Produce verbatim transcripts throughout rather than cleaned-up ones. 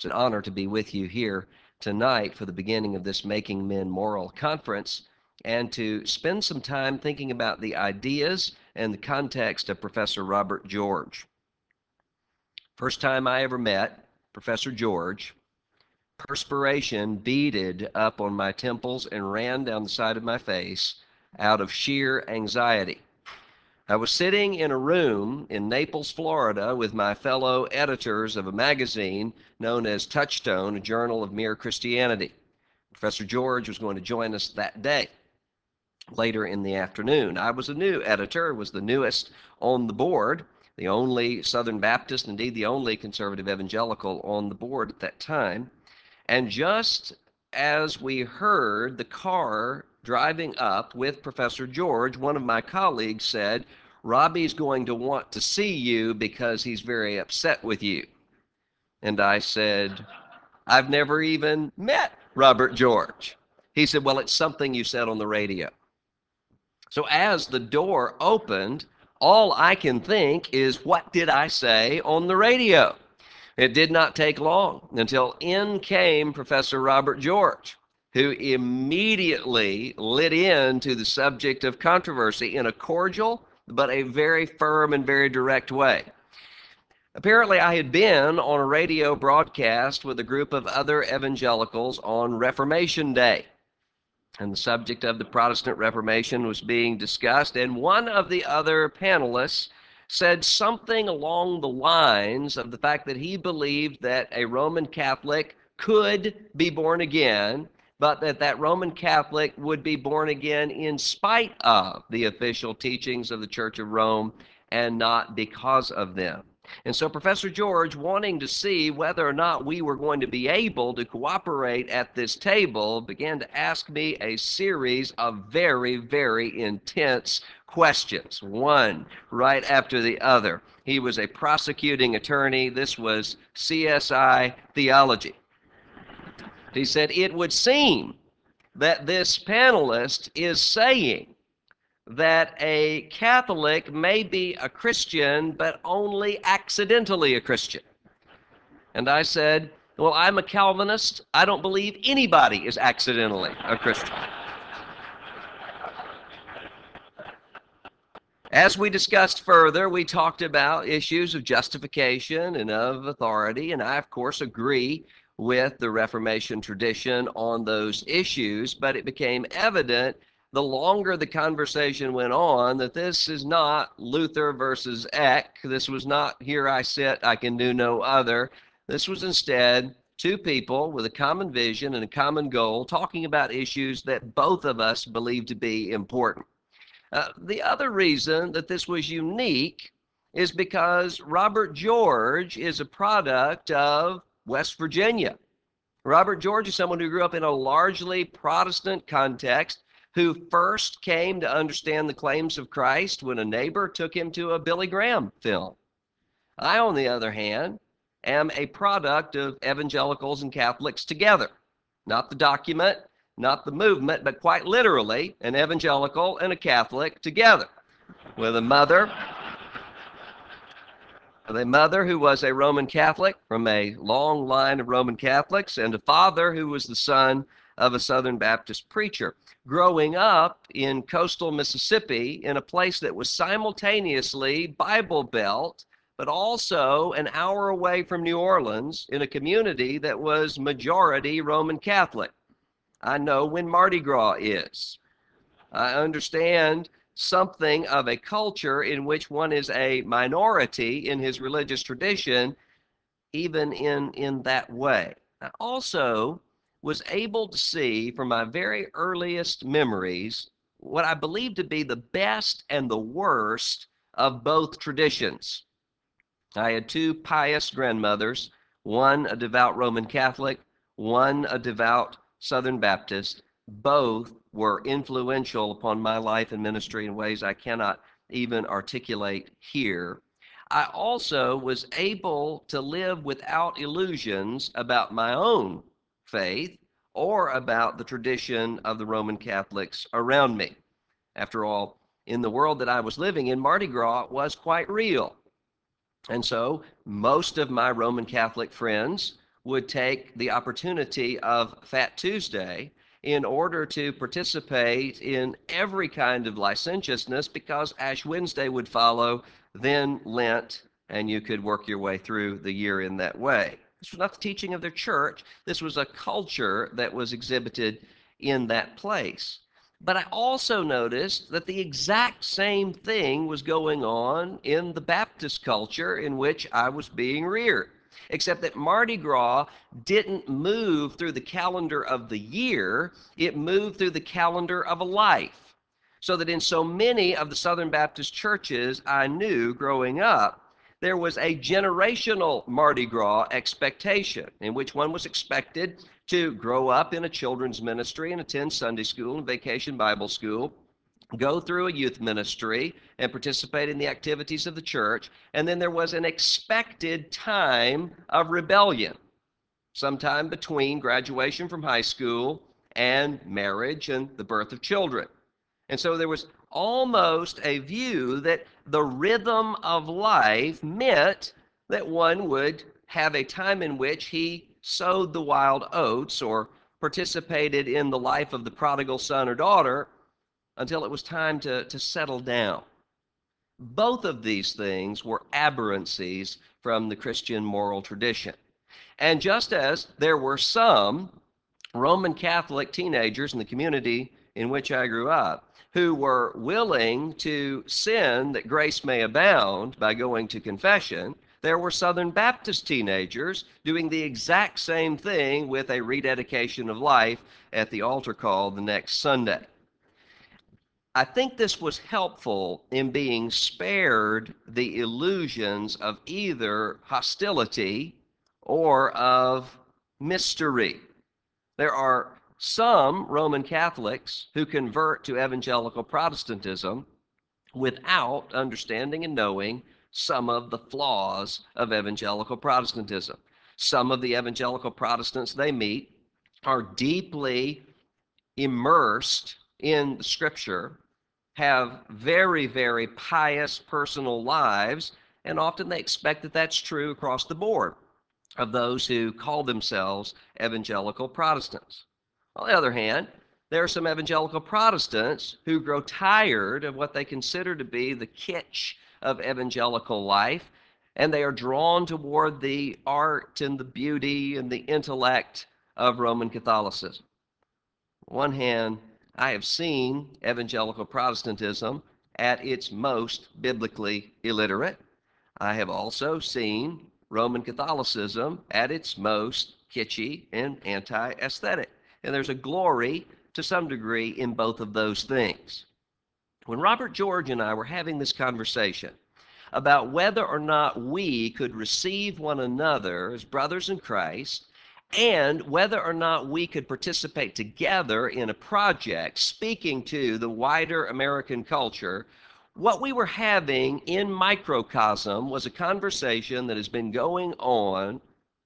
It's an honor to be with you here tonight for the beginning of this Making Men Moral conference and to spend some time thinking about the ideas and the context of Professor Robert George. First time I ever met Professor George, perspiration beaded up on my temples and ran down the side of my face out of sheer anxiety. I was sitting in a room in Naples, Florida, with my fellow editors of a magazine known as Touchstone, a journal of mere Christianity. Professor George was going to join us that day, later in the afternoon. I was a new editor, was the newest on the board, the only Southern Baptist, indeed the only conservative evangelical on the board at that time. And just as we heard the car driving up with Professor George, one of my colleagues said, "Robbie's going to want to see you because he's very upset with you." And I said, "I've never even met Robert George." He said, "Well, it's something you said on the radio." So as the door opened, all I can think is, what did I say on the radio? It did not take long until in came Professor Robert George, who immediately lit into the subject of controversy in a cordial but a very firm and very direct way. Apparently, I had been on a radio broadcast with a group of other evangelicals on Reformation Day, and the subject of the Protestant Reformation was being discussed, and one of the other panelists said something along the lines of the fact that he believed that a Roman Catholic could be born again, but that that Roman Catholic would be born again in spite of the official teachings of the Church of Rome and not because of them. And so Professor George, wanting to see whether or not we were going to be able to cooperate at this table, began to ask me a series of very, very intense questions, one right after the other. He was a prosecuting attorney. This was C S I theology. He said, "It would seem that this panelist is saying that a Catholic may be a Christian, but only accidentally a Christian." And I said, "Well, I'm a Calvinist. I don't believe anybody is accidentally a Christian." As we discussed further, we talked about issues of justification and of authority, and I, of course, agree with the Reformation tradition on those issues, but it became evident the longer the conversation went on that this is not Luther versus Eck. This was not "here I sit, I can do no other." This was instead two people with a common vision and a common goal talking about issues that both of us believe to be important. Uh, the other reason that this was unique is because Robert George is a product of West Virginia. Robert George is someone who grew up in a largely Protestant context, who first came to understand the claims of Christ when a neighbor took him to a Billy Graham film. I, on the other hand, am a product of evangelicals and Catholics together. Not the document, not the movement, but quite literally an evangelical and a Catholic together, with a mother, with a mother who was a Roman Catholic from a long line of Roman Catholics, and a father who was the son of a Southern Baptist preacher, growing up in coastal Mississippi in a place that was simultaneously Bible Belt, but also an hour away from New Orleans in a community that was majority Roman Catholic. I know when Mardi Gras is. I understand something of a culture in which one is a minority in his religious tradition, even in, in that way. I also was able to see from my very earliest memories what I believe to be the best and the worst of both traditions. I had two pious grandmothers, one a devout Roman Catholic, one a devout Southern Baptist. Both were influential upon my life and ministry in ways I cannot even articulate here. I also was able to live without illusions about my own faith or about the tradition of the Roman Catholics around me. After all, in the world that I was living in, Mardi Gras was quite real. And so most of my Roman Catholic friends would take the opportunity of Fat Tuesday in order to participate in every kind of licentiousness, because Ash Wednesday would follow, then Lent, and you could work your way through the year in that way. This was not the teaching of their church. This was a culture that was exhibited in that place. But I also noticed that the exact same thing was going on in the Baptist culture in which I was being reared, except that Mardi Gras didn't move through the calendar of the year, it moved through the calendar of a life. So that in so many of the Southern Baptist churches I knew growing up, there was a generational Mardi Gras expectation in which one was expected to grow up in a children's ministry and attend Sunday school and vacation Bible school, go through a youth ministry and participate in the activities of the church, and then there was an expected time of rebellion, sometime between graduation from high school and marriage and the birth of children. And so there was almost a view that the rhythm of life meant that one would have a time in which he sowed the wild oats or participated in the life of the prodigal son or daughter until it was time to, to settle down. Both of these things were aberrancies from the Christian moral tradition. And just as there were some Roman Catholic teenagers in the community in which I grew up who were willing to sin that grace may abound by going to confession, there were Southern Baptist teenagers doing the exact same thing with a rededication of life at the altar call the next Sunday. I think this was helpful in being spared the illusions of either hostility or of mystery. There are some Roman Catholics who convert to evangelical Protestantism without understanding and knowing some of the flaws of evangelical Protestantism. Some of the evangelical Protestants they meet are deeply immersed in the Scripture, have very, very pious personal lives, and often they expect that that's true across the board of those who call themselves evangelical Protestants. On the other hand, there are some evangelical Protestants who grow tired of what they consider to be the kitsch of evangelical life, and they are drawn toward the art and the beauty and the intellect of Roman Catholicism. On one hand, I have seen evangelical Protestantism at its most biblically illiterate. I have also seen Roman Catholicism at its most kitschy and anti-aesthetic. And there's a glory to some degree in both of those things. When Robert George and I were having this conversation about whether or not we could receive one another as brothers in Christ, and whether or not we could participate together in a project speaking to the wider American culture, what we were having in microcosm was a conversation that has been going on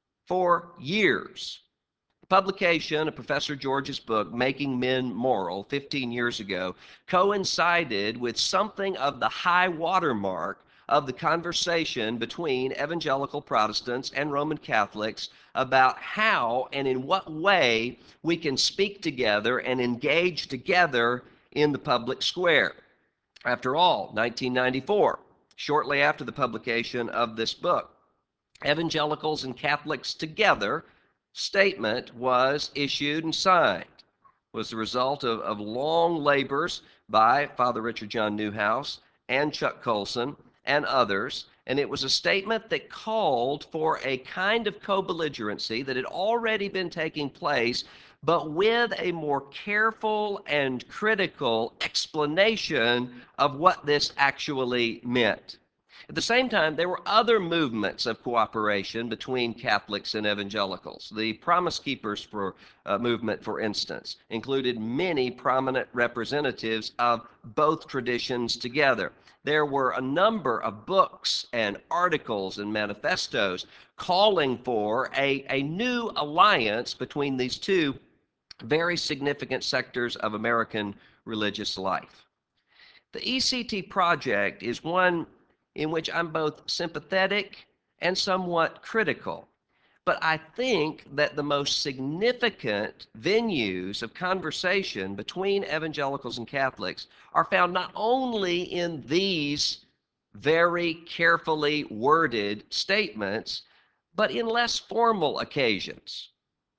for years. The publication of Professor George's book, Making Men Moral, fifteen years ago, coincided with something of the high watermark of the conversation between evangelical Protestants and Roman Catholics about how and in what way we can speak together and engage together in the public square. After all, nineteen ninety-four, shortly after the publication of this book, Evangelicals and Catholics Together statement was issued and signed. It was the result of, of long labors by Father Richard John Newhouse and Chuck Colson and others, and it was a statement that called for a kind of co-belligerency that had already been taking place, but with a more careful and critical explanation of what this actually meant. At the same time, there were other movements of cooperation between Catholics and evangelicals. The Promise Keepers for, uh, movement, for instance, included many prominent representatives of both traditions together. There were a number of books and articles and manifestos calling for a, a new alliance between these two very significant sectors of American religious life. The E C T project is one in which I'm both sympathetic and somewhat critical. But I think that the most significant venues of conversation between evangelicals and Catholics are found not only in these very carefully worded statements, but in less formal occasions.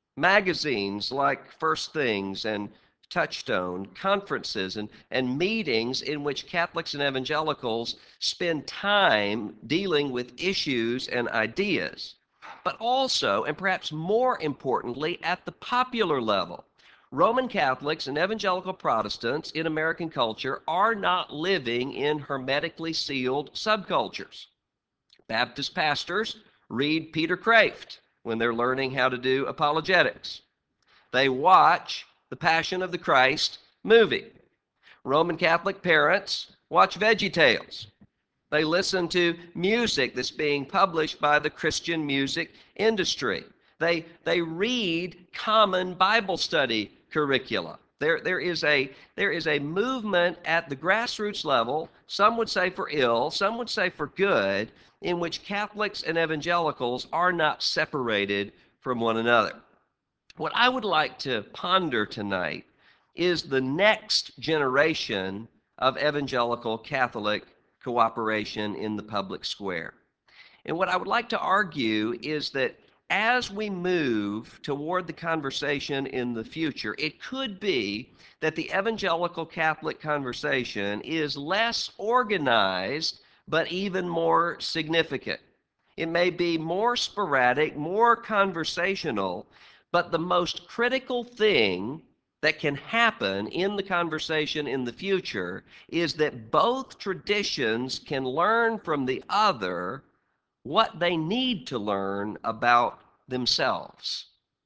Magazines like First Things and Touchstone, conferences and, and meetings in which Catholics and evangelicals spend time dealing with issues and ideas, but also, and perhaps more importantly, at the popular level. Roman Catholics and evangelical Protestants in American culture are not living in hermetically sealed subcultures. Baptist pastors read Peter Kraft when they're learning how to do apologetics. They watch the Passion of the Christ movie. Roman Catholic parents watch Veggie Tales. They listen to music that's being published by the Christian music industry. They, they read common Bible study curricula. There, there, is a, there is a movement at the grassroots level, some would say for ill, some would say for good, in which Catholics and evangelicals are not separated from one another. What I would like to ponder tonight is the next generation of evangelical Catholic cooperation in the public square. And what I would like to argue is that as we move toward the conversation in the future, it could be that the evangelical Catholic conversation is less organized, but even more significant. It may be more sporadic, more conversational, but the most critical thing that can happen in the conversation in the future is that both traditions can learn from the other what they need to learn about themselves.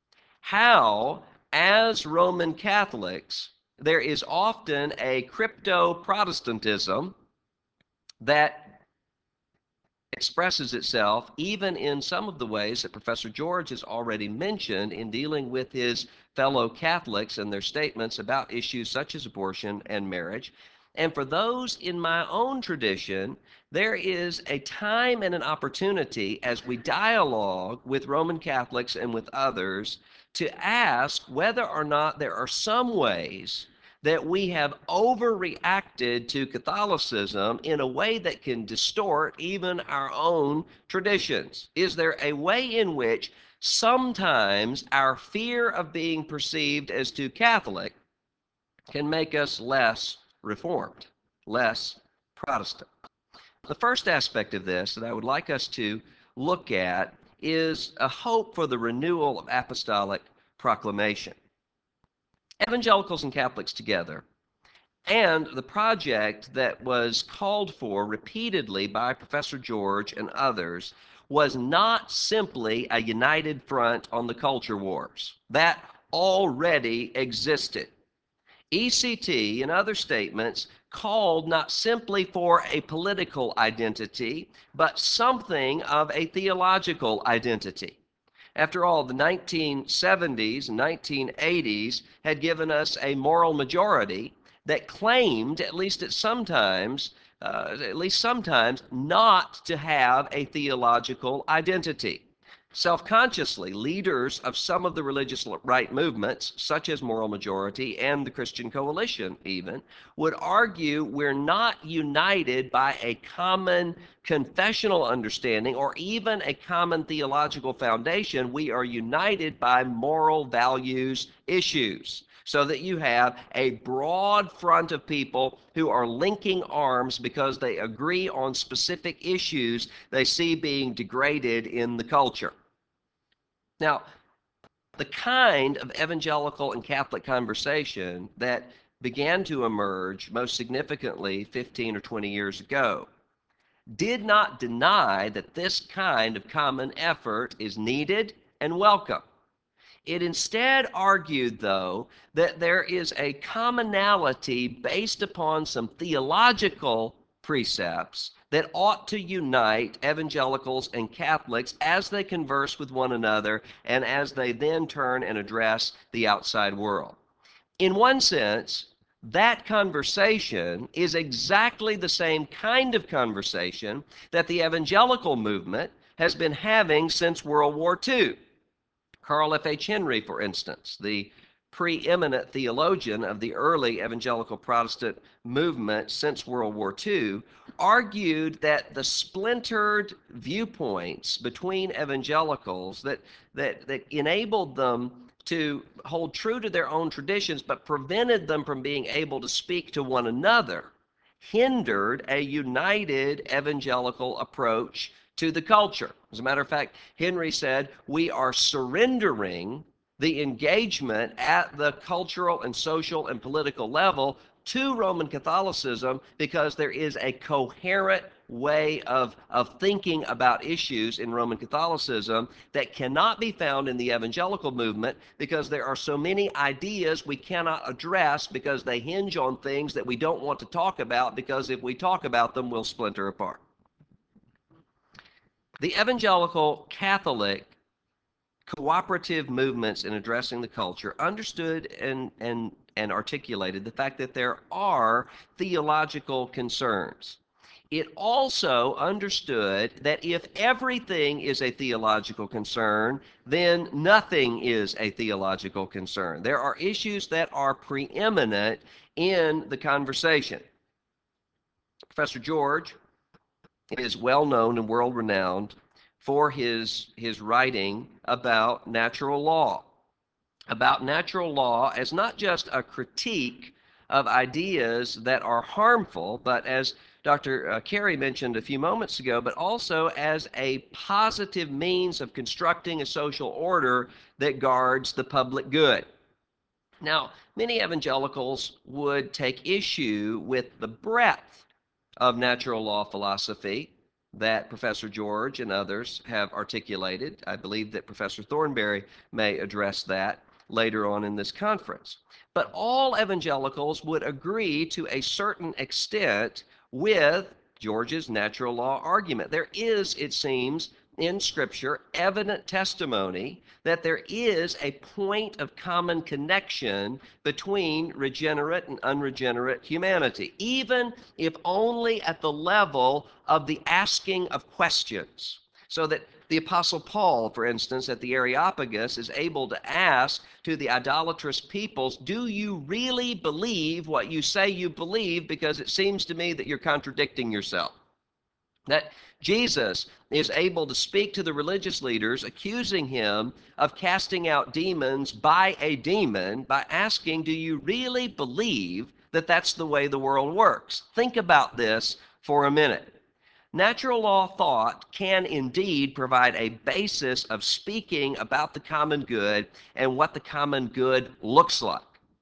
How, as Roman Catholics, there is often a crypto-Protestantism that expresses itself even in some of the ways that Professor George has already mentioned in dealing with his fellow Catholics and their statements about issues such as abortion and marriage. And for those in my own tradition, there is a time and an opportunity as we dialogue with Roman Catholics and with others to ask whether or not there are some ways that we have overreacted to Catholicism in a way that can distort even our own traditions. Is there a way in which sometimes our fear of being perceived as too Catholic can make us less Reformed, less Protestant? The first aspect of this that I would like us to look at is a hope for the renewal of apostolic proclamation. Evangelicals and Catholics together, and the project that was called for repeatedly by Professor George and others was not simply a united front on the culture wars. That already existed. E C T and other statements called not simply for a political identity, but something of a theological identity. After all, the nineteen seventies and nineteen eighties had given us a moral majority that claimed, at least at sometimes, uh, at least sometimes, not to have a theological identity. Self-consciously, leaders of some of the religious right movements, such as Moral Majority and the Christian Coalition even, would argue we're not united by a common confessional understanding or even a common theological foundation. We are united by moral values issues, so that you have a broad front of people who are linking arms because they agree on specific issues they see being degraded in the culture. Now, the kind of evangelical and Catholic conversation that began to emerge most significantly fifteen or twenty years ago did not deny that this kind of common effort is needed and welcome. It instead argued, though, that there is a commonality based upon some theological precepts that ought to unite evangelicals and Catholics as they converse with one another and as they then turn and address the outside world. In one sense, that conversation is exactly the same kind of conversation that the evangelical movement has been having since World War Two. Carl F H Henry, for instance, the preeminent theologian of the early evangelical Protestant movement since World War Two, argued that the splintered viewpoints between evangelicals that, that, that enabled them to hold true to their own traditions but prevented them from being able to speak to one another hindered a united evangelical approach to the culture. As a matter of fact, Henry said, we are surrendering the engagement at the cultural and social and political level to Roman Catholicism because there is a coherent way of, of thinking about issues in Roman Catholicism that cannot be found in the evangelical movement because there are so many ideas we cannot address because they hinge on things that we don't want to talk about because if we talk about them, we'll splinter apart. The evangelical Catholic cooperative movements in addressing the culture understood and, and, and articulated the fact that there are theological concerns. It also understood that if everything is a theological concern, then nothing is a theological concern. There are issues that are preeminent in the conversation. Professor George is well known and world renowned for his, his writing about natural law, about natural law as not just a critique of ideas that are harmful, but as Doctor Uh, Carey mentioned a few moments ago, but also as a positive means of constructing a social order that guards the public good. Now, many evangelicals would take issue with the breadth of natural law philosophy that Professor George and others have articulated. I believe that Professor Thornberry may address that later on in this conference. But all evangelicals would agree to a certain extent with George's natural law argument. There is, it seems, in Scripture, evident testimony that there is a point of common connection between regenerate and unregenerate humanity, even if only at the level of the asking of questions. So that the Apostle Paul, for instance, at the Areopagus, is able to ask to the idolatrous peoples, do you really believe what you say you believe? Because it seems to me that you're contradicting yourself. That Jesus is able to speak to the religious leaders, accusing him of casting out demons by a demon, by asking, do you really believe that that's the way the world works? Think about this for a minute. Natural law thought can indeed provide a basis of speaking about the common good and what the common good looks like.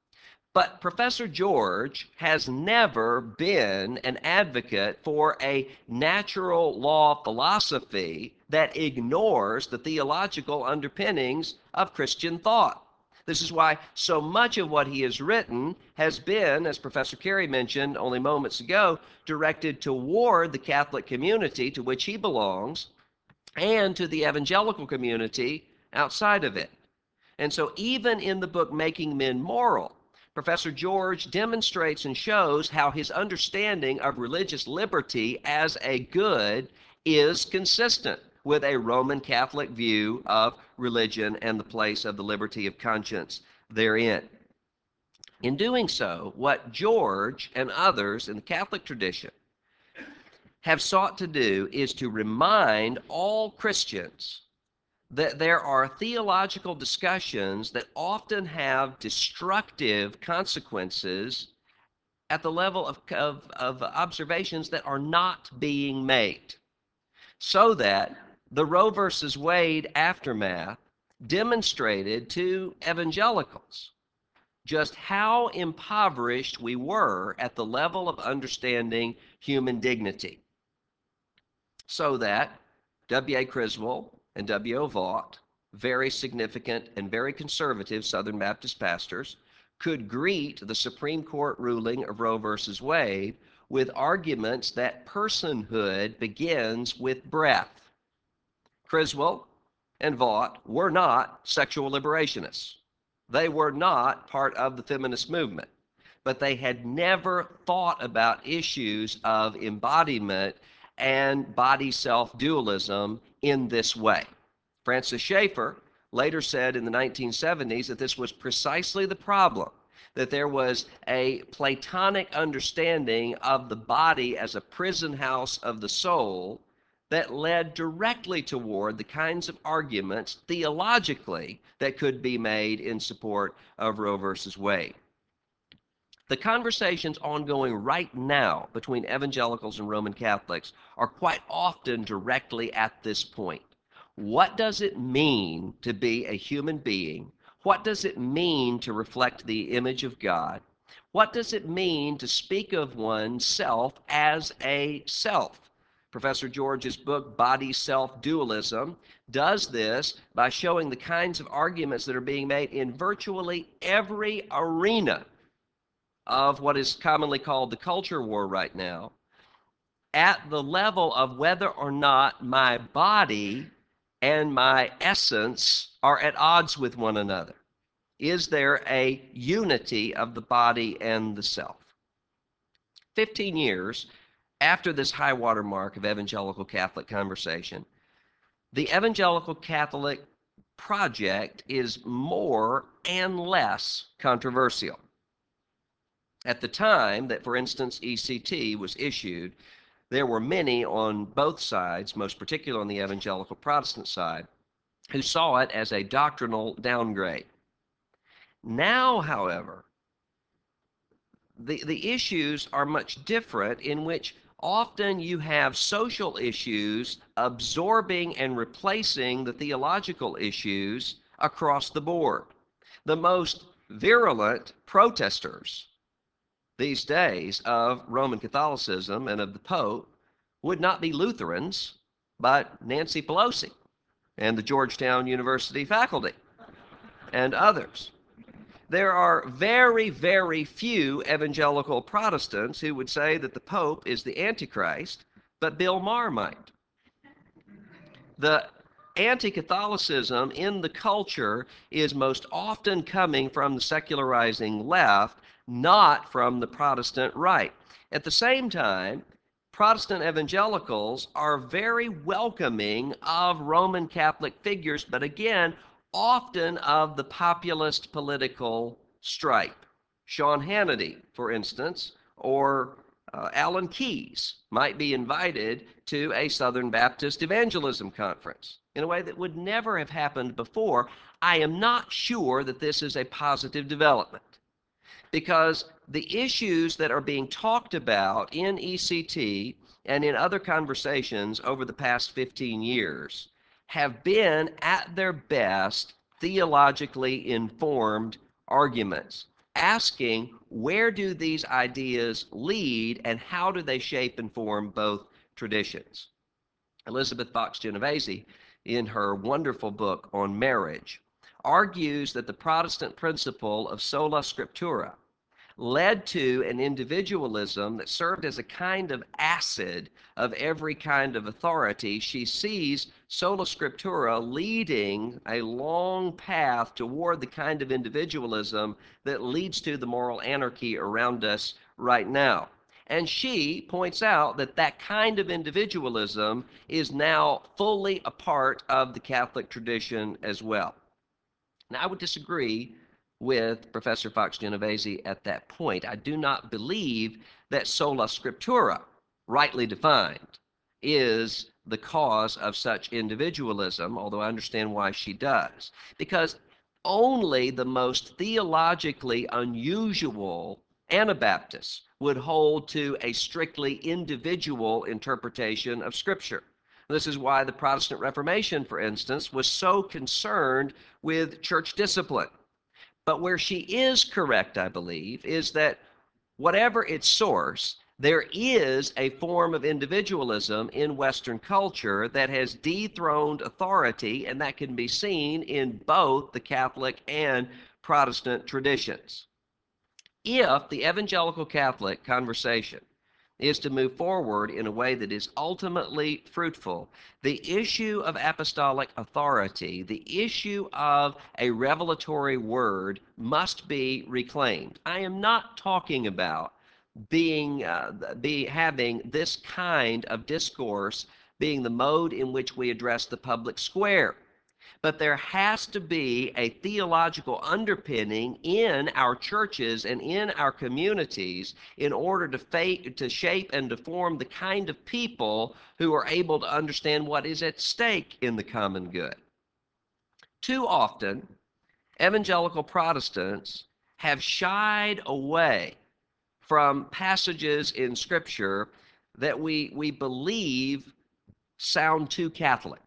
But Professor George has never been an advocate for a natural law philosophy that ignores the theological underpinnings of Christian thought. This is why so much of what he has written has been, as Professor Carey mentioned only moments ago, directed toward the Catholic community to which he belongs and to the evangelical community outside of it. And so even in the book Making Men Moral, Professor George demonstrates and shows how his understanding of religious liberty as a good is consistent with a Roman Catholic view of religion and the place of the liberty of conscience therein. In doing so, what George and others in the Catholic tradition have sought to do is to remind all Christians that there are theological discussions that often have destructive consequences at the level of, of, of observations that are not being made. So that the Roe versus Wade aftermath demonstrated to evangelicals just how impoverished we were at the level of understanding human dignity. So that W A Criswell and W O Vaught, very significant and very conservative Southern Baptist pastors, could greet the Supreme Court ruling of Roe versus Wade with arguments that personhood begins with breath. Criswell and Vaught were not sexual liberationists. They were not part of the feminist movement, but they had never thought about issues of embodiment and body-self dualism in this way. Francis Schaeffer later said in the nineteen seventies that this was precisely the problem, that there was a Platonic understanding of the body as a prison house of the soul that led directly toward the kinds of arguments theologically that could be made in support of Roe versus Wade. The conversations ongoing right now between evangelicals and Roman Catholics are quite often directly at this point. What does it mean to be a human being? What does it mean to reflect the image of God? What does it mean to speak of oneself as a self? Professor George's book, Body Self Dualism, does this by showing the kinds of arguments that are being made in virtually every arena of what is commonly called the culture war right now, at the level of whether or not my body and my essence are at odds with one another. Is there a unity of the body and the self? fifteen years after this high water mark of evangelical Catholic conversation, the evangelical Catholic project is more and less controversial. At the time that, for instance, E C T was issued, there were many on both sides, most particularly on the evangelical Protestant side, who saw it as a doctrinal downgrade. Now, however, the, the issues are much different, in which often you have social issues absorbing and replacing the theological issues across the board. The most virulent protesters these days of Roman Catholicism and of the Pope would not be Lutherans, but Nancy Pelosi and the Georgetown University faculty and others. There are very, very few evangelical Protestants who would say that the Pope is the Antichrist, but Bill Maher might. The anti-Catholicism in the culture is most often coming from the secularizing left, not from the Protestant right. At the same time, Protestant evangelicals are very welcoming of Roman Catholic figures, but again, often of the populist political stripe. Sean Hannity, for instance, or uh, Alan Keyes might be invited to a Southern Baptist evangelism conference in a way that would never have happened before. I am not sure that this is a positive development, because the issues that are being talked about in E C T and in other conversations over the past fifteen years have been, at their best, theologically informed arguments, asking where do these ideas lead and how do they shape and form both traditions. Elizabeth Fox Genovese, in her wonderful book on marriage, argues that the Protestant principle of sola scriptura led to an individualism that served as a kind of acid of every kind of authority. She sees sola scriptura leading a long path toward the kind of individualism that leads to the moral anarchy around us right now. And she points out that that kind of individualism is now fully a part of the Catholic tradition as well. Now, I would disagree with Professor Fox Genovese at that point. I do not believe that sola scriptura, rightly defined, is the cause of such individualism, although I understand why she does. Because only the most theologically unusual Anabaptists would hold to a strictly individual interpretation of Scripture. This is why the Protestant Reformation, for instance, was so concerned with church discipline. But where she is correct, I believe, is that whatever its source, there is a form of individualism in Western culture that has dethroned authority, and that can be seen in both the Catholic and Protestant traditions. If the evangelical Catholic conversation is to move forward in a way that is ultimately fruitful, the issue of apostolic authority, the issue of a revelatory word must be reclaimed. I am not talking about being uh, be having this kind of discourse being the mode in which we address the public square. But there has to be a theological underpinning in our churches and in our communities in order to, fa- to shape and to form the kind of people who are able to understand what is at stake in the common good. Too often, evangelical Protestants have shied away from passages in Scripture that we, we believe sound too Catholic.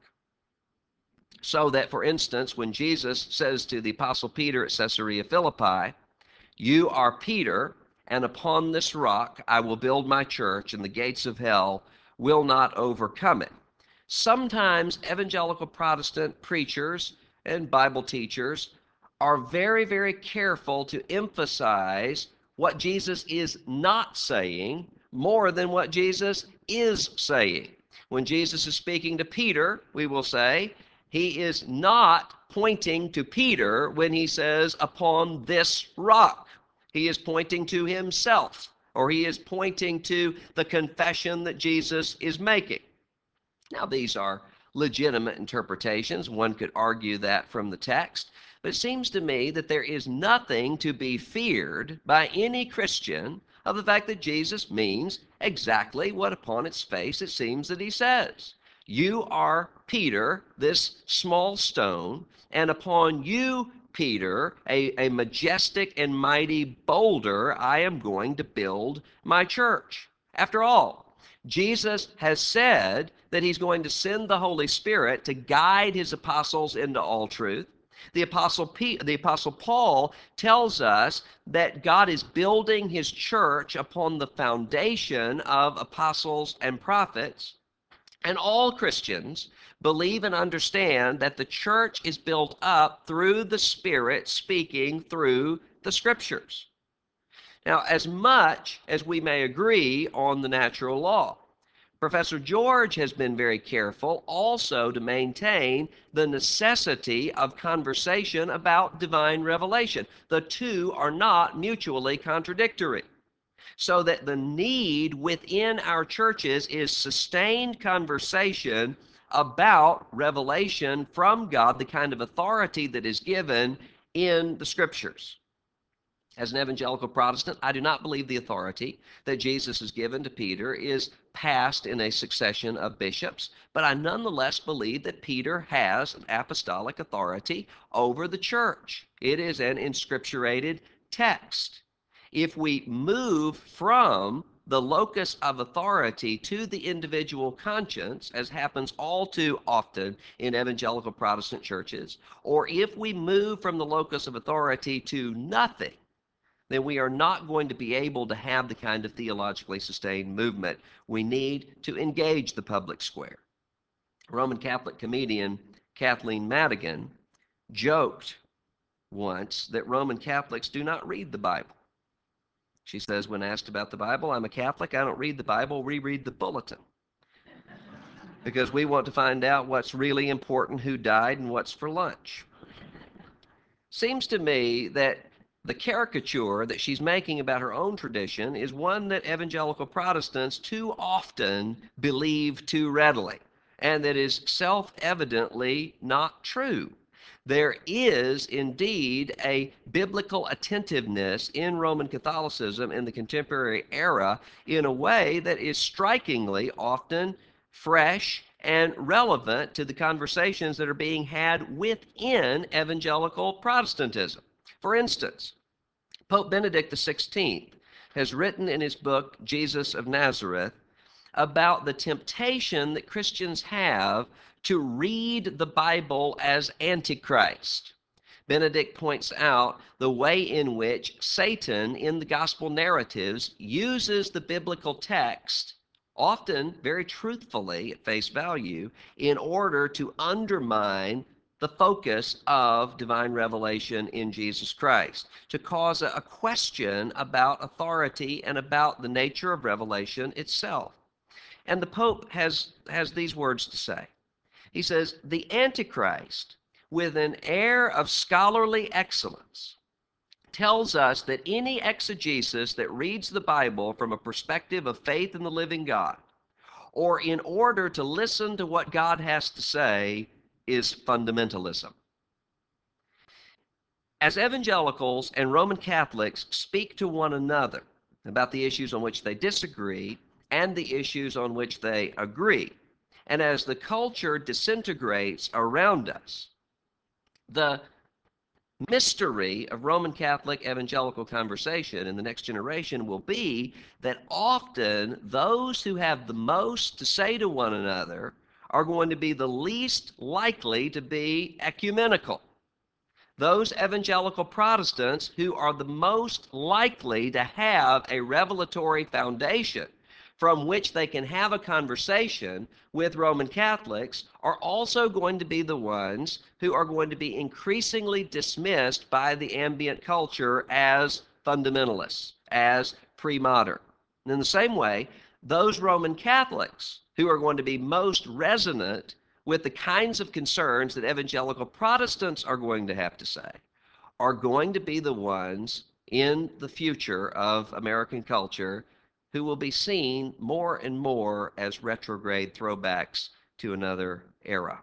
So that, for instance, when Jesus says to the Apostle Peter at Caesarea Philippi, "You are Peter, and upon this rock I will build my church, and the gates of hell will not overcome it." Sometimes evangelical Protestant preachers and Bible teachers are very, very careful to emphasize what Jesus is not saying more than what Jesus is saying. When Jesus is speaking to Peter, we will say, he is not pointing to Peter when he says, "Upon this rock." He is pointing to himself, or he is pointing to the confession that Jesus is making. Now, these are legitimate interpretations. One could argue that from the text. But it seems to me that there is nothing to be feared by any Christian of the fact that Jesus means exactly what upon its face it seems that he says. "You are Peter, this small stone, and upon you, Peter, a, a majestic and mighty boulder, I am going to build my church." After all, Jesus has said that he's going to send the Holy Spirit to guide his apostles into all truth. The apostle, P, the apostle Paul tells us that God is building his church upon the foundation of apostles and prophets. And all Christians believe and understand that the church is built up through the Spirit speaking through the Scriptures. Now, as much as we may agree on the natural law, Professor George has been very careful also to maintain the necessity of conversation about divine revelation. The two are not mutually contradictory. So that the need within our churches is sustained conversation about revelation from God, the kind of authority that is given in the Scriptures. As an evangelical Protestant, I do not believe the authority that Jesus has given to Peter is passed in a succession of bishops, but I nonetheless believe that Peter has an apostolic authority over the church. It is an inscripturated text. If we move from the locus of authority to the individual conscience, as happens all too often in evangelical Protestant churches, or if we move from the locus of authority to nothing, then we are not going to be able to have the kind of theologically sustained movement we need to engage the public square. Roman Catholic comedian Kathleen Madigan joked once that Roman Catholics do not read the Bible. She says, when asked about the Bible, "I'm a Catholic, I don't read the Bible, we read the bulletin." Because we want to find out what's really important, who died, and what's for lunch. Seems to me that the caricature that she's making about her own tradition is one that evangelical Protestants too often believe too readily, and that is self-evidently not true. There is indeed a biblical attentiveness in Roman Catholicism in the contemporary era in a way that is strikingly often fresh and relevant to the conversations that are being had within evangelical Protestantism. For instance, Pope Benedict the sixteenth has written in his book, Jesus of Nazareth, about the temptation that Christians have to read the Bible as Antichrist. Benedict points out the way in which Satan in the gospel narratives uses the biblical text, often very truthfully at face value, in order to undermine the focus of divine revelation in Jesus Christ, to cause a question about authority and about the nature of revelation itself. And the Pope has, has these words to say. He says, "The Antichrist, with an air of scholarly excellence, tells us that any exegesis that reads the Bible from a perspective of faith in the living God, or in order to listen to what God has to say, is fundamentalism. As evangelicals and Roman Catholics speak to one another about the issues on which they disagree and the issues on which they agree, and as the culture disintegrates around us, the mystery of Roman Catholic evangelical conversation in the next generation will be that often those who have the most to say to one another are going to be the least likely to be ecumenical. Those evangelical Protestants who are the most likely to have a revelatory foundation from which they can have a conversation with Roman Catholics are also going to be the ones who are going to be increasingly dismissed by the ambient culture as fundamentalists, as pre-modern. And in the same way, those Roman Catholics who are going to be most resonant with the kinds of concerns that evangelical Protestants are going to have to say are going to be the ones in the future of American culture who will be seen more and more as retrograde throwbacks to another era.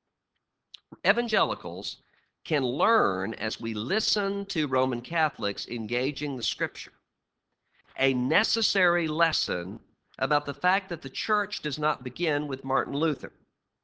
Evangelicals can learn as we listen to Roman Catholics engaging the Scripture a necessary lesson about the fact that the church does not begin with Martin Luther.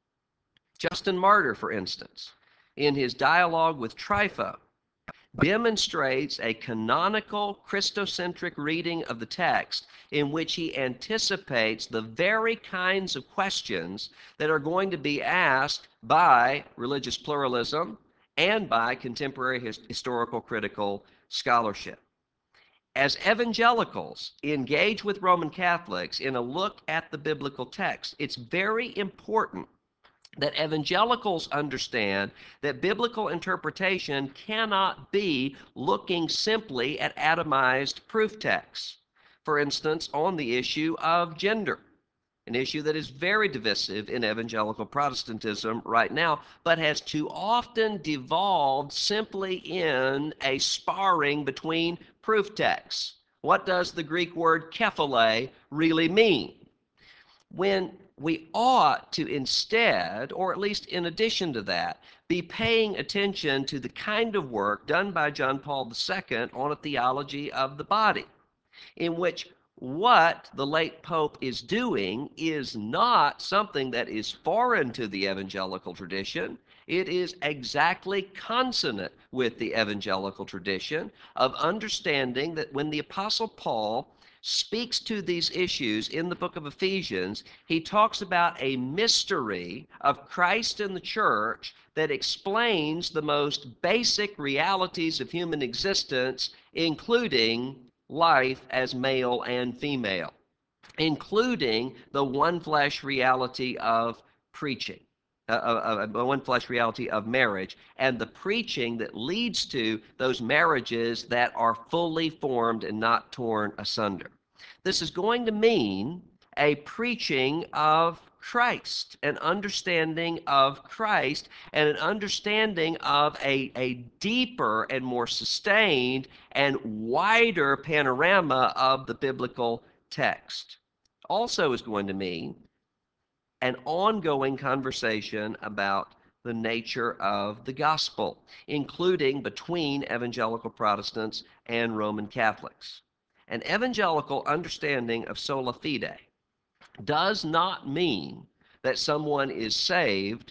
Justin Martyr, for instance, in his dialogue with Trypho, demonstrates a canonical Christocentric reading of the text in which he anticipates the very kinds of questions that are going to be asked by religious pluralism and by contemporary his historical critical scholarship. As evangelicals engage with Roman Catholics in a look at the biblical text, it's very important that evangelicals understand that biblical interpretation cannot be looking simply at atomized proof texts. For instance, on the issue of gender, an issue that is very divisive in evangelical Protestantism right now, but has too often devolved simply in a sparring between proof texts. What does the Greek word kephale really mean? When we ought to instead, or at least in addition to that, be paying attention to the kind of work done by John Paul the Second on a theology of the body, in which what the late Pope is doing is not something that is foreign to the evangelical tradition. It is exactly consonant with the evangelical tradition of understanding that when the Apostle Paul speaks to these issues in the book of Ephesians, he talks about a mystery of Christ and the church that explains the most basic realities of human existence, including life as male and female, including the one flesh reality of preaching, uh, uh, one flesh reality of marriage, and the preaching that leads to those marriages that are fully formed and not torn asunder. This is going to mean a preaching of Christ, an understanding of Christ, and an understanding of a, a deeper and more sustained and wider panorama of the biblical text. Also is going to mean an ongoing conversation about the nature of the gospel, including between evangelical Protestants and Roman Catholics. An evangelical understanding of sola fide does not mean that someone is saved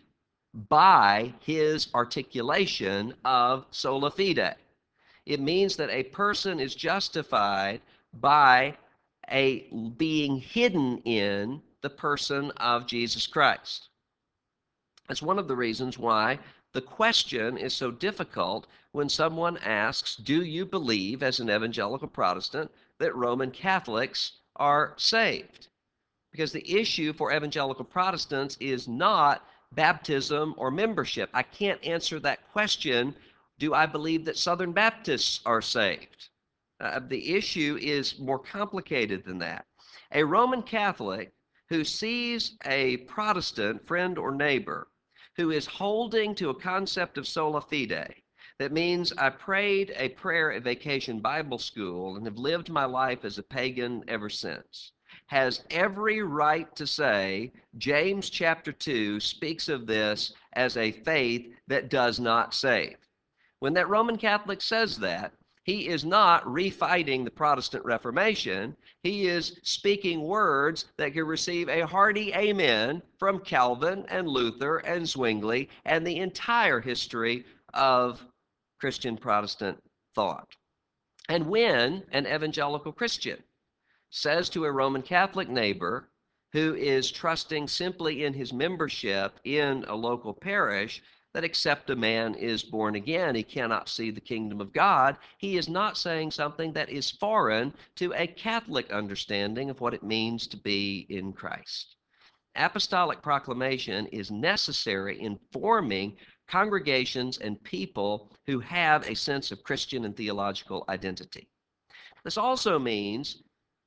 by his articulation of sola fide. It means that a person is justified by a being hidden in the person of Jesus Christ. That's one of the reasons why the question is so difficult when someone asks, do you believe, as an evangelical Protestant, that Roman Catholics are saved? Because the issue for evangelical Protestants is not baptism or membership. I can't answer that question. Do I believe that Southern Baptists are saved? Uh, the issue is more complicated than that. A Roman Catholic who sees a Protestant friend or neighbor who is holding to a concept of sola fide, that means I prayed a prayer at Vacation Bible School and have lived my life as a pagan ever since, has every right to say James chapter two speaks of this as a faith that does not save. When that Roman Catholic says that, he is not refighting the Protestant Reformation. He is speaking words that can receive a hearty amen from Calvin and Luther and Zwingli and the entire history of Christian Protestant thought. And when an evangelical Christian says to a Roman Catholic neighbor who is trusting simply in his membership in a local parish that except a man is born again, he cannot see the kingdom of God, he is not saying something that is foreign to a Catholic understanding of what it means to be in Christ. Apostolic proclamation is necessary in forming congregations and people who have a sense of Christian and theological identity. This also means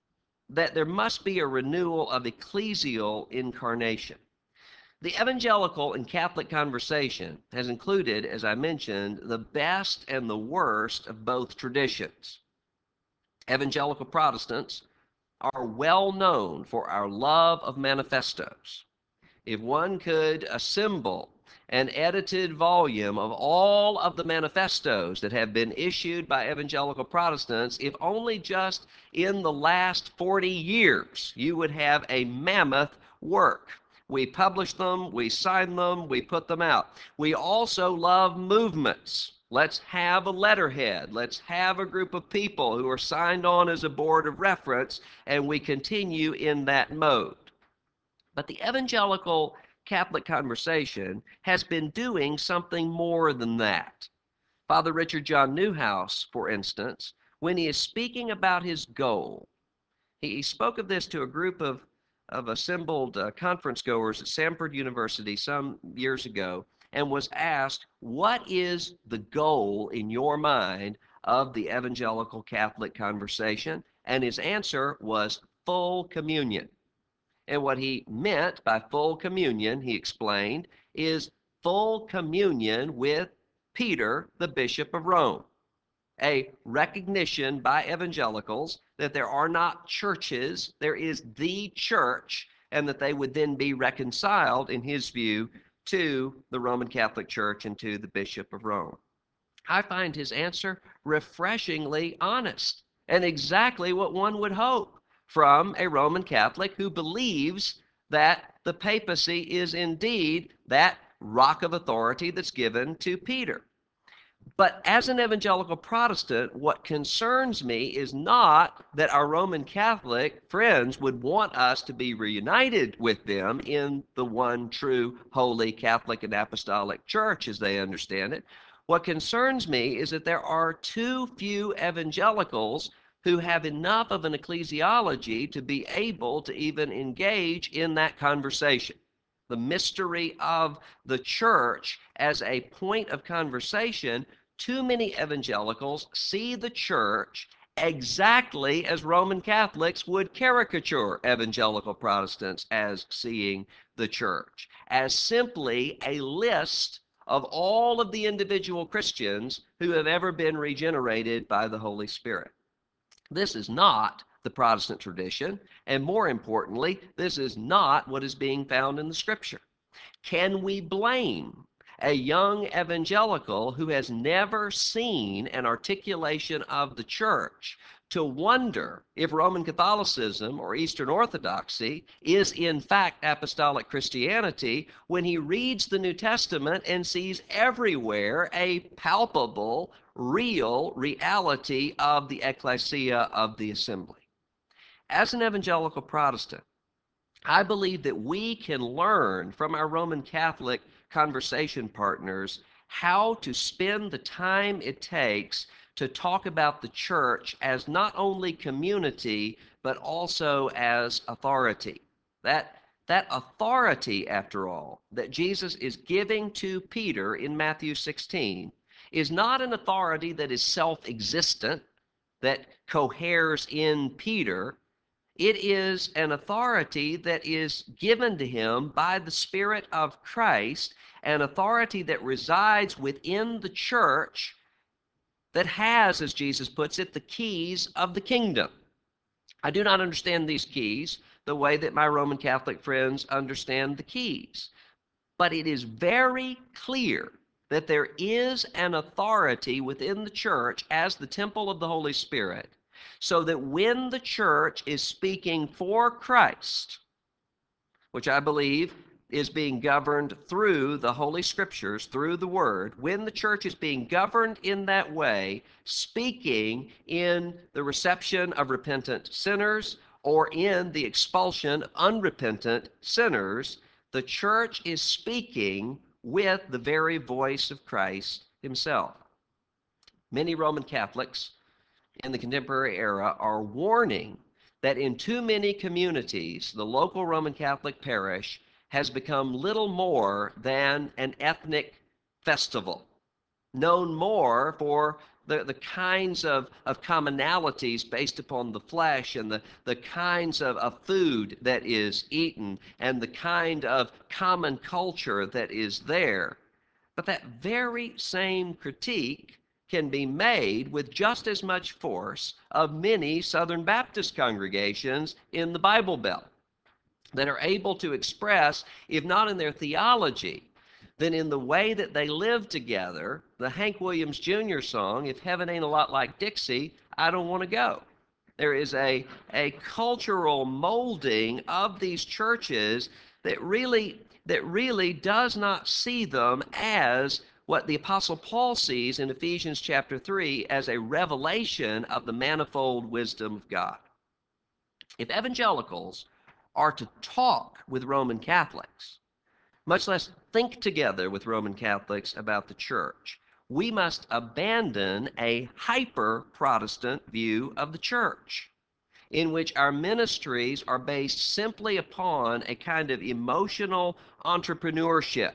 that there must be a renewal of ecclesial incarnation. The evangelical and Catholic conversation has included, as I mentioned, the best and the worst of both traditions. Evangelical Protestants are well known for our love of manifestos. If one could assemble an edited volume of all of the manifestos that have been issued by evangelical Protestants, if only just in the last forty years, you would have a mammoth work. We publish them, we sign them, we put them out. We also love movements. Let's have a letterhead. Let's have a group of people who are signed on as a board of reference, and we continue in that mode. But the evangelical Catholic conversation has been doing something more than that. Father Richard John Newhouse, for instance, when he is speaking about his goal, he spoke of this to a group of, of assembled uh, conference goers at Samford University some years ago and was asked, what is the goal in your mind of the evangelical Catholic conversation? And his answer was full communion. And what he meant by full communion, he explained, is full communion with Peter, the Bishop of Rome. A recognition by evangelicals that there are not churches, there is the church, and that they would then be reconciled, in his view, to the Roman Catholic Church and to the Bishop of Rome. I find his answer refreshingly honest and exactly what one would hope from a Roman Catholic who believes that the papacy is indeed that rock of authority that's given to Peter. But as an evangelical Protestant, what concerns me is not that our Roman Catholic friends would want us to be reunited with them in the one true, holy, Catholic, and Apostolic Church as they understand it. What concerns me is that there are too few evangelicals who have enough of an ecclesiology to be able to even engage in that conversation. The mystery of the church as a point of conversation, too many evangelicals see the church exactly as Roman Catholics would caricature evangelical Protestants as seeing the church, as simply a list of all of the individual Christians who have ever been regenerated by the Holy Spirit. This is not the Protestant tradition, and more importantly, this is not what is being found in the Scripture. Can we blame a young evangelical who has never seen an articulation of the church to wonder if Roman Catholicism or Eastern Orthodoxy is in fact apostolic Christianity when he reads the New Testament and sees everywhere a palpable, real reality of the ecclesia of the assembly? As an evangelical Protestant, I believe that we can learn from our Roman Catholic conversation partners how to spend the time it takes to talk about the church as not only community, but also as authority. That, that authority, after all, that Jesus is giving to Peter in Matthew sixteen is not an authority that is self-existent, that coheres in Peter. It is an authority that is given to him by the Spirit of Christ, an authority that resides within the church that has, as Jesus puts it, the keys of the kingdom. I do not understand these keys the way that my Roman Catholic friends understand the keys. But it is very clear that there is an authority within the church as the temple of the Holy Spirit, so that when the church is speaking for Christ, which I believe is being governed through the Holy Scriptures, through the Word, when the church is being governed in that way, speaking in the reception of repentant sinners or in the expulsion of unrepentant sinners, the church is speaking with the very voice of Christ himself. Many Roman Catholics in the contemporary era are warning that in too many communities, the local Roman Catholic parish has become little more than an ethnic festival, known more for the, the kinds of, of commonalities based upon the flesh and the, the kinds of, of food that is eaten and the kind of common culture that is there. But that very same critique can be made with just as much force of many Southern Baptist congregations in the Bible Belt that are able to express, if not in their theology, then in the way that they live together, the Hank Williams Junior song, "If Heaven Ain't a Lot Like Dixie, I Don't Want to Go." There is a, a cultural molding of these churches that really, that really does not see them as what the Apostle Paul sees in Ephesians chapter three as a revelation of the manifold wisdom of God. If evangelicals are to talk with Roman Catholics, much less think together with Roman Catholics about the church, we must abandon a hyper-Protestant view of the church, in which our ministries are based simply upon a kind of emotional entrepreneurship.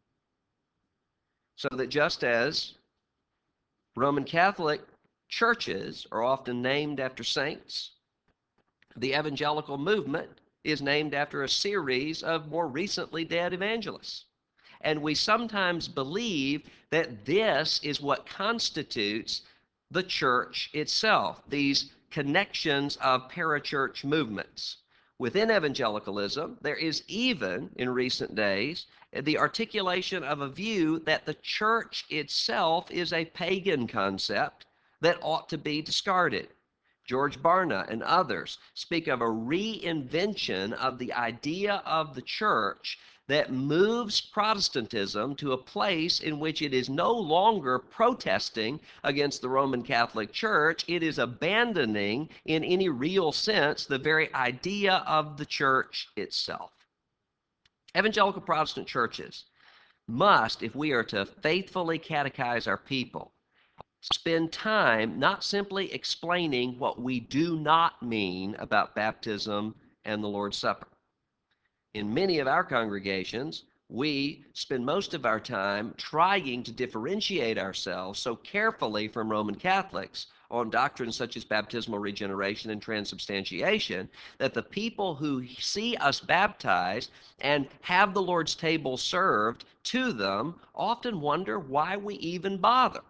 So that just as Roman Catholic churches are often named after saints, the evangelical movement is named after a series of more recently dead evangelists. And we sometimes believe that this is what constitutes the church itself, these connections of parachurch movements. Within evangelicalism, there is even, in recent days, the articulation of a view that the church itself is a pagan concept that ought to be discarded. George Barna and others speak of a reinvention of the idea of the church that moves Protestantism to a place in which it is no longer protesting against the Roman Catholic Church. It is abandoning, in any real sense, the very idea of the church itself. Evangelical Protestant churches must, if we are to faithfully catechize our people, spend time not simply explaining what we do not mean about baptism and the Lord's Supper. In many of our congregations, we spend most of our time trying to differentiate ourselves so carefully from Roman Catholics on doctrines such as baptismal regeneration and transubstantiation that the people who see us baptized and have the Lord's table served to them often wonder why we even bother.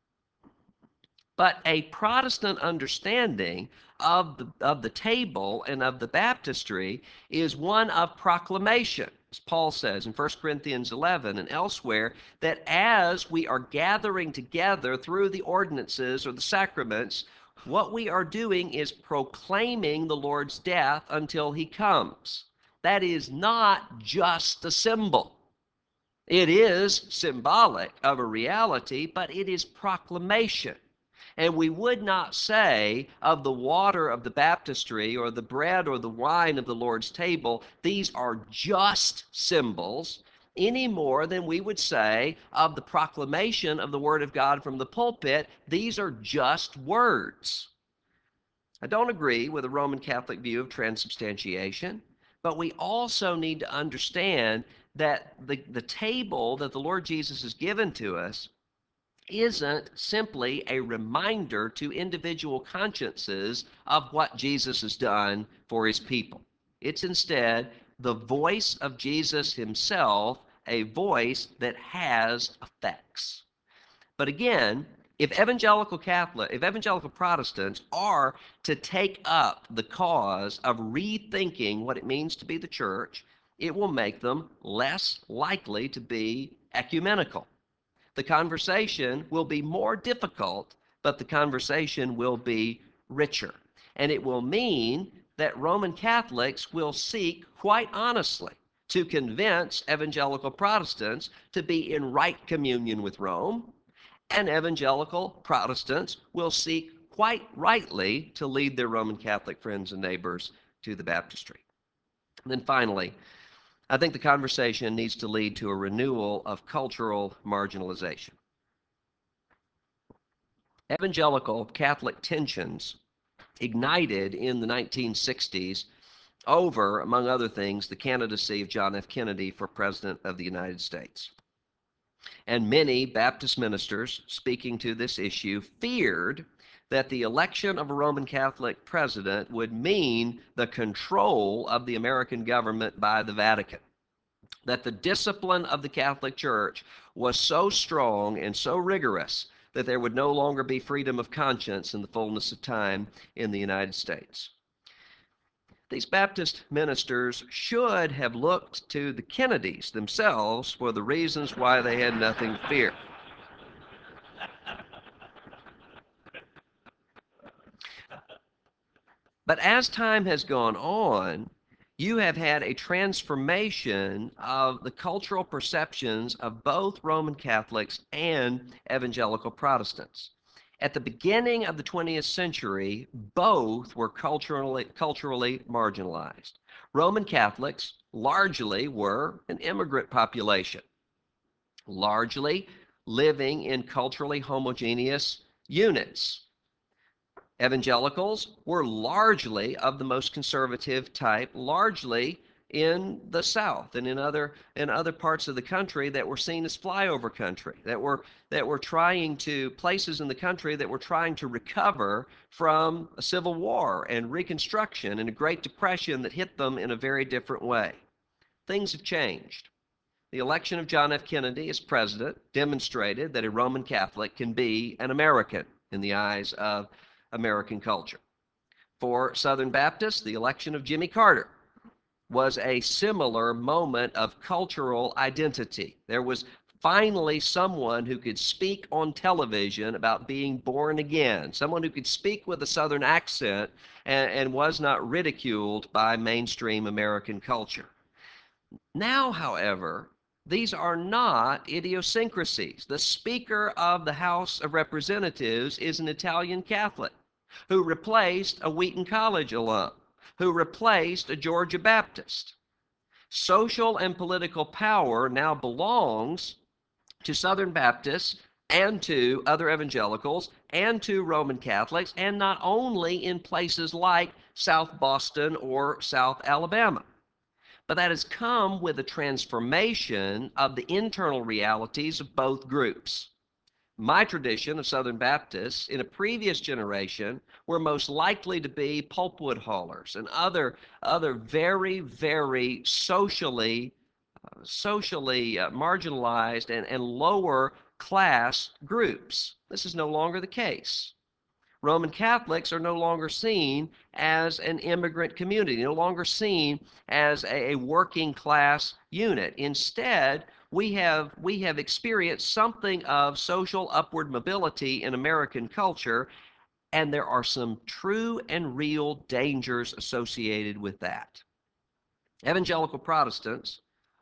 But a Protestant understanding of the, of the table and of the baptistry is one of proclamation. As Paul says in First Corinthians eleven and elsewhere, that as we are gathering together through the ordinances or the sacraments, what we are doing is proclaiming the Lord's death until he comes. That is not just a symbol. It is symbolic of a reality, but it is proclamation. And we would not say of the water of the baptistry or the bread or the wine of the Lord's table, these are just symbols, any more than we would say of the proclamation of the Word of God from the pulpit, these are just words. I don't agree with the Roman Catholic view of transubstantiation, but we also need to understand that the, the table that the Lord Jesus has given to us isn't simply a reminder to individual consciences of what Jesus has done for his people. It's instead the voice of Jesus himself, a voice that has effects. But again, If evangelical Catholic, if evangelical Protestants are to take up the cause of rethinking what it means to be the church, it will make them less likely to be ecumenical. The conversation will be more difficult, but the conversation will be richer. And it will mean that Roman Catholics will seek, quite honestly, to convince evangelical Protestants to be in right communion with Rome, and evangelical Protestants will seek, quite rightly, to lead their Roman Catholic friends and neighbors to the baptistry. And then finally, I think the conversation needs to lead to a renewal of cultural marginalization. Evangelical Catholic tensions ignited in the nineteen sixties over, among other things, the candidacy of John F. Kennedy for President of the United States. And many Baptist ministers speaking to this issue feared that the election of a Roman Catholic president would mean the control of the American government by the Vatican, that the discipline of the Catholic Church was so strong and so rigorous that there would no longer be freedom of conscience in the fullness of time in the United States. These Baptist ministers should have looked to the Kennedys themselves for the reasons why they had nothing to fear. But as time has gone on, you have had a transformation of the cultural perceptions of both Roman Catholics and evangelical Protestants. At the beginning of the twentieth century, both were culturally, culturally marginalized. Roman Catholics largely were an immigrant population, largely living in culturally homogeneous units. Evangelicals were largely of the most conservative type, largely in the South and in other in other parts of the country that were seen as flyover country, that were that were trying to places in the country that were trying to recover from a civil war and Reconstruction and a Great Depression that hit them in a very different way. Things have changed. The election of John F. Kennedy as president demonstrated that a Roman Catholic can be an American in the eyes of American culture. For Southern Baptists, the election of Jimmy Carter was a similar moment of cultural identity. There was finally someone who could speak on television about being born again, someone who could speak with a Southern accent and, and was not ridiculed by mainstream American culture. Now, however, these are not idiosyncrasies. The Speaker of the House of Representatives is an Italian Catholic who replaced a Wheaton College alum, who replaced a Georgia Baptist. Social and political power now belongs to Southern Baptists and to other evangelicals and to Roman Catholics, and not only in places like South Boston or South Alabama. But that has come with a transformation of the internal realities of both groups. My tradition of Southern Baptists in a previous generation were most likely to be pulpwood haulers and other, other very, very socially, uh, socially uh, marginalized and, and lower class groups. This is no longer the case. Roman Catholics are no longer seen as an immigrant community, no longer seen as a, a working class unit. Instead, we have, we have experienced something of social upward mobility in American culture, and there are some true and real dangers associated with that. Evangelical Protestants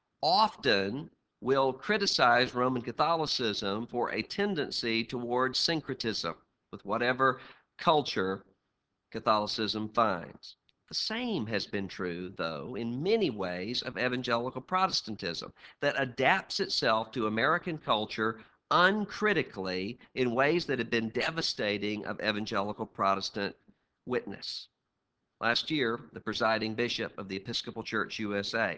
often will criticize Roman Catholicism for a tendency towards syncretism with whatever culture Catholicism finds. The same has been true, though, in many ways of evangelical Protestantism that adapts itself to American culture uncritically in ways that have been devastating of evangelical Protestant witness. Last year, the presiding bishop of the Episcopal Church U S A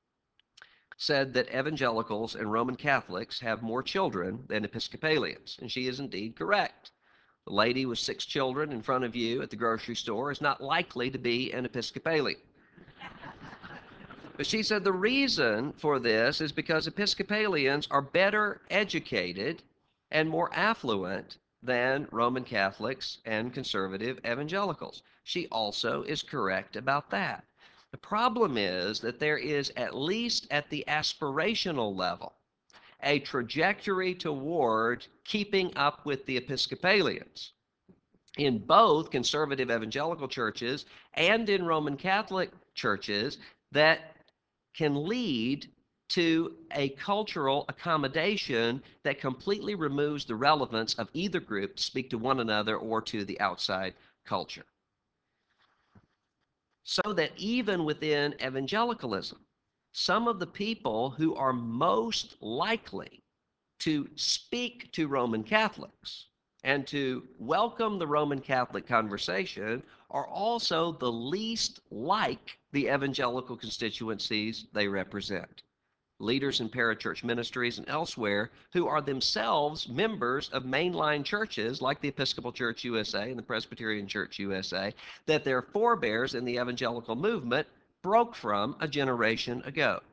said that evangelicals and Roman Catholics have more children than Episcopalians, and she is indeed correct. The lady with six children in front of you at the grocery store is not likely to be an Episcopalian. But she said the reason for this is because Episcopalians are better educated and more affluent than Roman Catholics and conservative evangelicals. She also is correct about that. The problem is that there is, at least at the aspirational level, a trajectory toward keeping up with the Episcopalians in both conservative evangelical churches and in Roman Catholic churches that can lead to a cultural accommodation that completely removes the relevance of either group to speak to one another or to the outside culture. So that even within evangelicalism, some of the people who are most likely to speak to Roman Catholics and to welcome the Roman Catholic conversation are also the least like the evangelical constituencies they represent. Leaders in parachurch ministries and elsewhere who are themselves members of mainline churches like the Episcopal Church U S A and the Presbyterian Church U S A, that their forebears in the evangelical movement broke from a generation ago.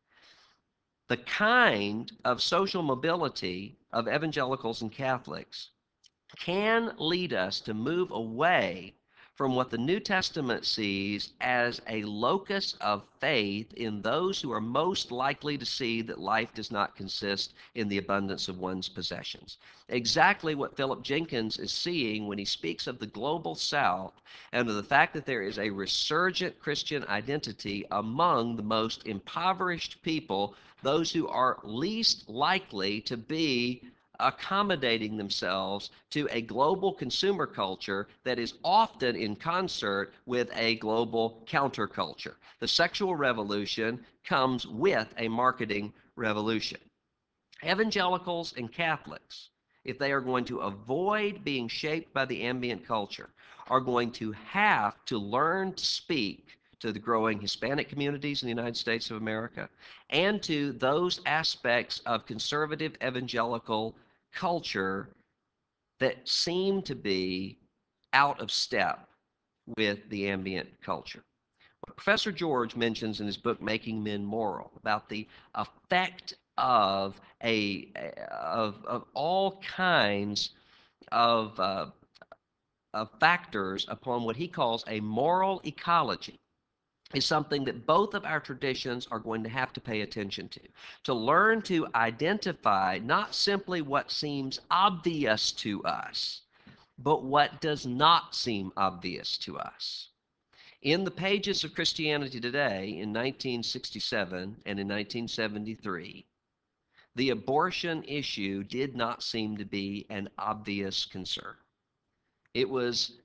The kind of social mobility of evangelicals and Catholics can lead us to move away from what the New Testament sees as a locus of faith in those who are most likely to see that life does not consist in the abundance of one's possessions. Exactly what Philip Jenkins is seeing when he speaks of the global South and of the fact that there is a resurgent Christian identity among the most impoverished people, those who are least likely to be accommodating themselves to a global consumer culture that is often in concert with a global counterculture. The sexual revolution comes with a marketing revolution. Evangelicals and Catholics, if they are going to avoid being shaped by the ambient culture, are going to have to learn to speak to the growing Hispanic communities in the United States of America and to those aspects of conservative evangelical culture that seem to be out of step with the ambient culture. What Professor George mentions in his book Making Men Moral about the effect of a of, of all kinds of, uh, of factors upon what he calls a moral ecology is something that both of our traditions are going to have to pay attention to. To learn to identify not simply what seems obvious to us, but what does not seem obvious to us. In the pages of Christianity Today in nineteen sixty-seven and in nineteen seventy-three, the abortion issue did not seem to be an obvious concern. It was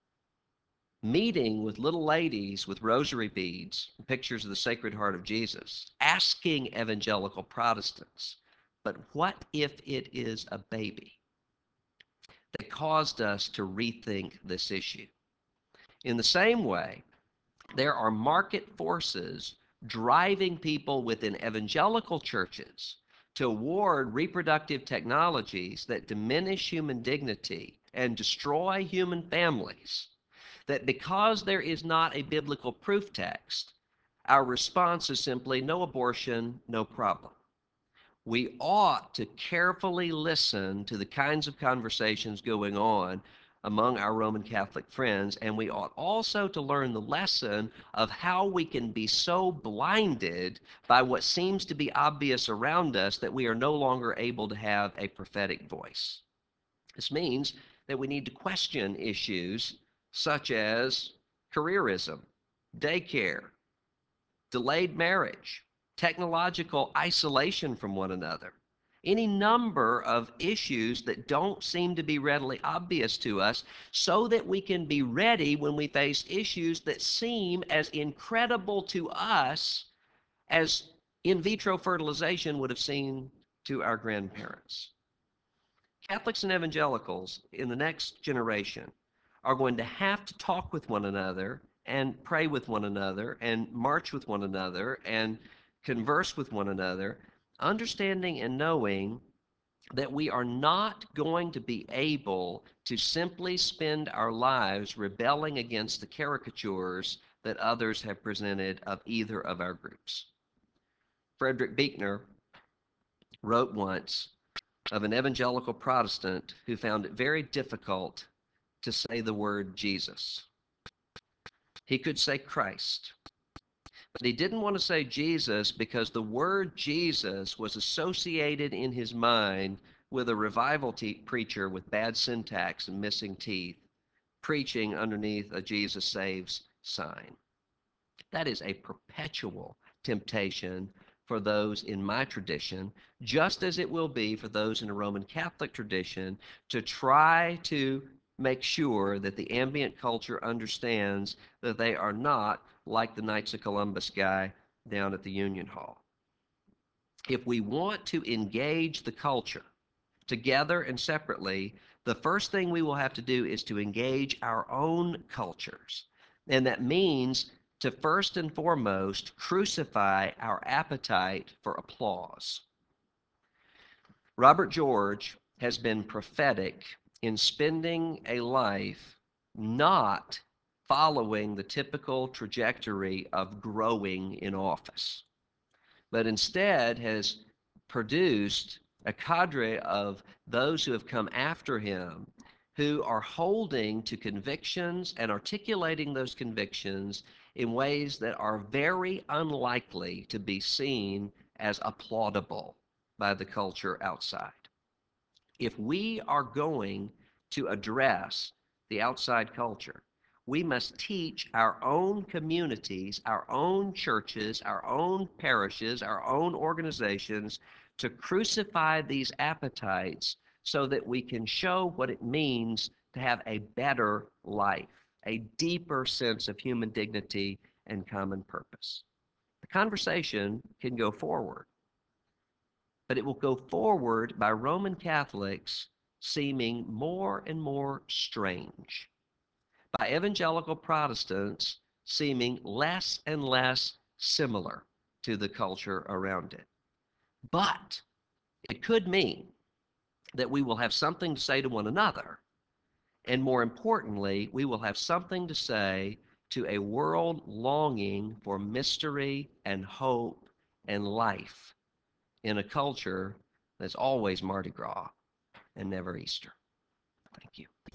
meeting with little ladies with rosary beads, pictures of the Sacred Heart of Jesus, asking evangelical Protestants, but what if it is a baby? That caused us to rethink this issue. In the same way, there are market forces driving people within evangelical churches toward reproductive technologies that diminish human dignity and destroy human families, that because there is not a biblical proof text, our response is simply no abortion, no problem. We ought to carefully listen to the kinds of conversations going on among our Roman Catholic friends, and we ought also to learn the lesson of how we can be so blinded by what seems to be obvious around us that we are no longer able to have a prophetic voice. This means that we need to question issues such as careerism, daycare, delayed marriage, technological isolation from one another, any number of issues that don't seem to be readily obvious to us, so that we can be ready when we face issues that seem as incredible to us as in vitro fertilization would have seemed to our grandparents. Catholics and evangelicals in the next generation are going to have to talk with one another and pray with one another and march with one another and converse with one another, understanding and knowing that we are not going to be able to simply spend our lives rebelling against the caricatures that others have presented of either of our groups. Frederick Buechner wrote once, of an evangelical Protestant who found it very difficult to say the word Jesus. He could say Christ, but he didn't want to say Jesus because the word Jesus was associated in his mind with a revival te- preacher with bad syntax and missing teeth, preaching underneath a Jesus saves sign. That is a perpetual temptation for those in my tradition, just as it will be for those in a Roman Catholic tradition, to try to make sure that the ambient culture understands that they are not like the Knights of Columbus guy down at the Union Hall. If we want to engage the culture, together and separately, the first thing we will have to do is to engage our own cultures. And that means to first and foremost crucify our appetite for applause. Robert George has been prophetic in spending a life not following the typical trajectory of growing in office, but instead has produced a cadre of those who have come after him who are holding to convictions and articulating those convictions in ways that are very unlikely to be seen as applaudable by the culture outside. If we are going to address the outside culture, we must teach our own communities, our own churches, our own parishes, our own organizations to crucify these appetites so that we can show what it means to have a better life, a deeper sense of human dignity and common purpose. The conversation can go forward, but it will go forward by Roman Catholics seeming more and more strange, by evangelical Protestants seeming less and less similar to the culture around it. But it could mean that we will have something to say to one another, and more importantly, we will have something to say to a world longing for mystery and hope and life in a culture that's always Mardi Gras and never Easter. Thank you.